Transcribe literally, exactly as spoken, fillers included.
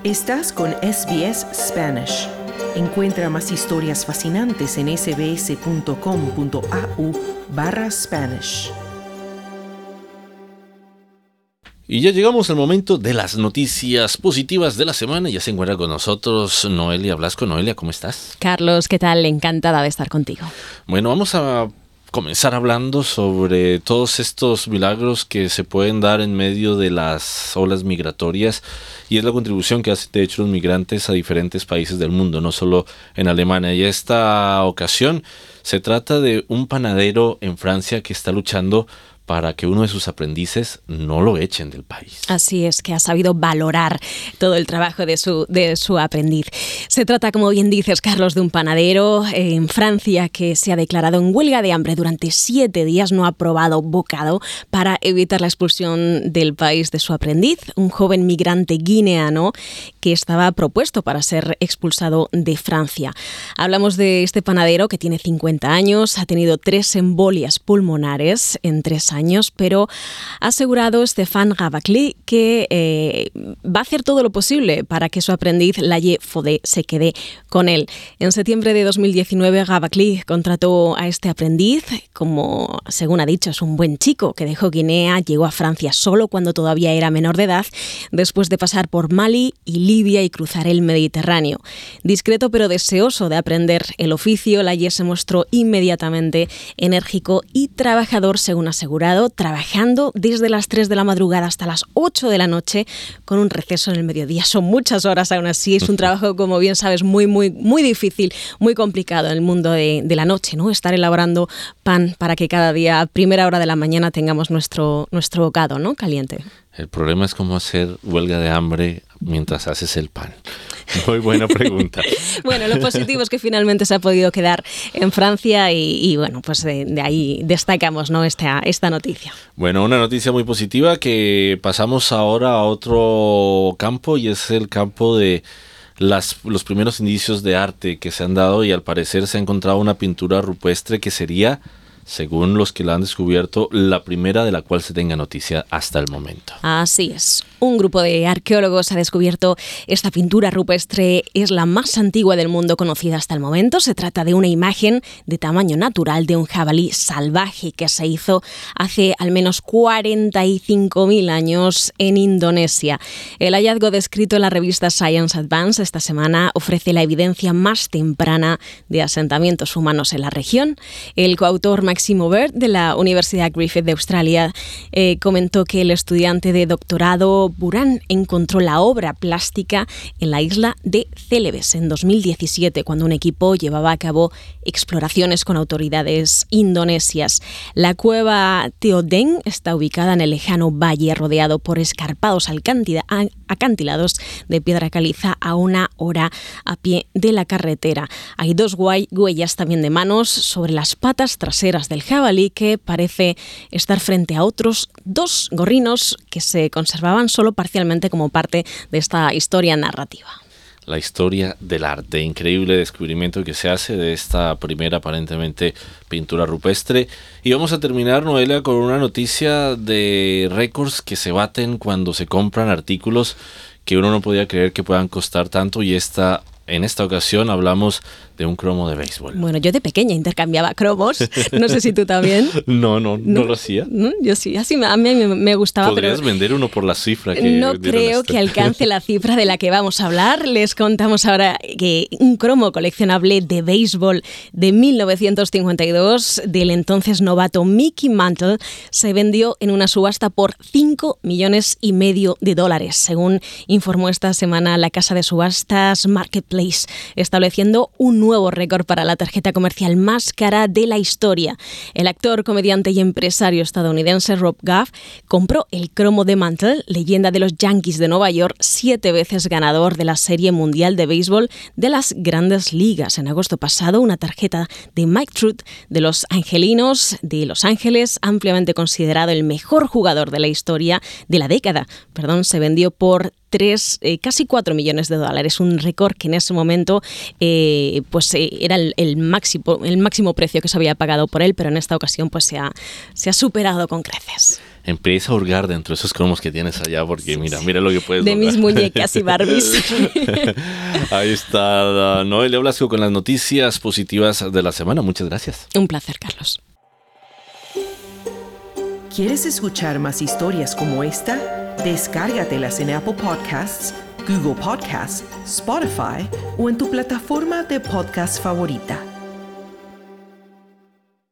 Estás con S B S Spanish. Encuentra más historias fascinantes en sbs.com.au barra Spanish. Y ya llegamos al momento de las noticias positivas de la semana. Ya se encuentra con nosotros Noelia Blasco. Noelia, ¿cómo estás? Carlos, ¿qué tal? Encantada de estar contigo. Bueno, vamos a comenzar hablando sobre todos estos milagros que se pueden dar en medio de las olas migratorias, y es la contribución que hacen de hecho los migrantes a diferentes países del mundo, no solo en Alemania. Y esta ocasión se trata de un panadero en Francia que está luchando para que uno de sus aprendices no lo echen del país. Así es, que ha sabido valorar todo el trabajo de su, de su aprendiz. Se trata, como bien dices, Carlos, de un panadero en Francia que se ha declarado en huelga de hambre durante siete días. No ha probado bocado para evitar la expulsión del país de su aprendiz, un joven migrante guineano que estaba propuesto para ser expulsado de Francia. Hablamos de este panadero que tiene cincuenta años, ha tenido tres embolias pulmonares en tres años. años, pero ha asegurado Stéphane Gavakli que eh, va a hacer todo lo posible para que su aprendiz, Laye Fodé, se quede con él. En septiembre de dos mil diecinueve, Gavakli contrató a este aprendiz, como según ha dicho, es un buen chico que dejó Guinea, llegó a Francia solo cuando todavía era menor de edad, después de pasar por Mali y Libia y cruzar el Mediterráneo. Discreto pero deseoso de aprender el oficio, Laye se mostró inmediatamente enérgico y trabajador, según asegura, trabajando desde las tres de la madrugada hasta las ocho de la noche, con un receso en el mediodía. Son muchas horas, aún así. Es un trabajo, como bien sabes, muy, muy, muy difícil, muy complicado en el mundo de, de la noche, ¿no? Estar elaborando pan para que cada día, a primera hora de la mañana, tengamos nuestro, nuestro bocado, ¿no? Caliente. El problema es cómo hacer huelga de hambre mientras haces el pan. Muy buena pregunta. Bueno, lo positivo es que finalmente se ha podido quedar en Francia y, y bueno, pues de, de ahí destacamos, ¿no? esta, esta noticia. Bueno, una noticia muy positiva, que pasamos ahora a otro campo, y es el campo de las, los primeros indicios de arte que se han dado, y al parecer se ha encontrado una pintura rupestre que sería, según los que la han descubierto, la primera de la cual se tenga noticia hasta el momento. Así es. Un grupo de arqueólogos ha descubierto esta pintura rupestre. Es la más antigua del mundo conocida hasta el momento. Se trata de una imagen de tamaño natural de un jabalí salvaje que se hizo hace al menos cuarenta y cinco mil años en Indonesia. El hallazgo descrito en la revista Science Advance esta semana ofrece la evidencia más temprana de asentamientos humanos en la región. El coautor Maximo Bird, de la Universidad Griffith de Australia, eh, comentó que el estudiante de doctorado Buran encontró la obra plástica en la isla de Celebes en dos mil diecisiete, cuando un equipo llevaba a cabo exploraciones con autoridades indonesias. La cueva Teodeng está ubicada en el lejano valle, rodeado por escarpados acantilados de piedra caliza a una hora a pie de la carretera. Hay dos huellas también de manos sobre las patas traseras del jabalí, que parece estar frente a otros dos gorrinos que se conservaban solo parcialmente como parte de esta historia narrativa. La historia del arte, increíble descubrimiento que se hace de esta primera aparentemente pintura rupestre. Y vamos a terminar, Noelia, con una noticia de récords que se baten cuando se compran artículos que uno no podía creer que puedan costar tanto, y esta en esta ocasión hablamos de un cromo de béisbol. Bueno, yo de pequeña intercambiaba cromos. No sé si tú también. No, no, no, no lo hacía. ¿No? Yo sí, así a mí me, me gustaba. ¿Podrías pero vender uno por la cifra que no creo este? que alcance la cifra de la que vamos a hablar. Les contamos ahora que un cromo coleccionable de béisbol de mil novecientos cincuenta y dos del entonces novato Mickey Mantle se vendió en una subasta por cinco millones y medio de dólares, según informó esta semana la casa de subastas Marketplace, estableciendo un nuevo récord para la tarjeta comercial más cara de la historia. El actor, comediante y empresario estadounidense Rob Goff compró el cromo de Mantle, leyenda de los Yankees de Nueva York, siete veces ganador de la Serie Mundial de Béisbol de las Grandes Ligas. En agosto pasado, una tarjeta de Mike Trout de los Angelinos de Los Ángeles, ampliamente considerado el mejor jugador de la historia de la década, perdón, se vendió por tres, eh, casi cuatro millones de dólares, un récord que en ese momento eh, pues eh, era el, el máximo el máximo precio que se había pagado por él, pero en esta ocasión pues se ha, se ha superado con creces. empieza a hurgar dentro de esos cromos que tienes allá, porque sí, mira, sí. mira lo que puedes de lograr. mis muñecas y Barbies. Ahí está Noelia Blasco con las noticias positivas de la semana. Muchas gracias. Un placer, Carlos. ¿Quieres escuchar más historias como esta? Descárgatelas en Apple Podcasts, Google Podcasts, Spotify o en tu plataforma de podcast favorita.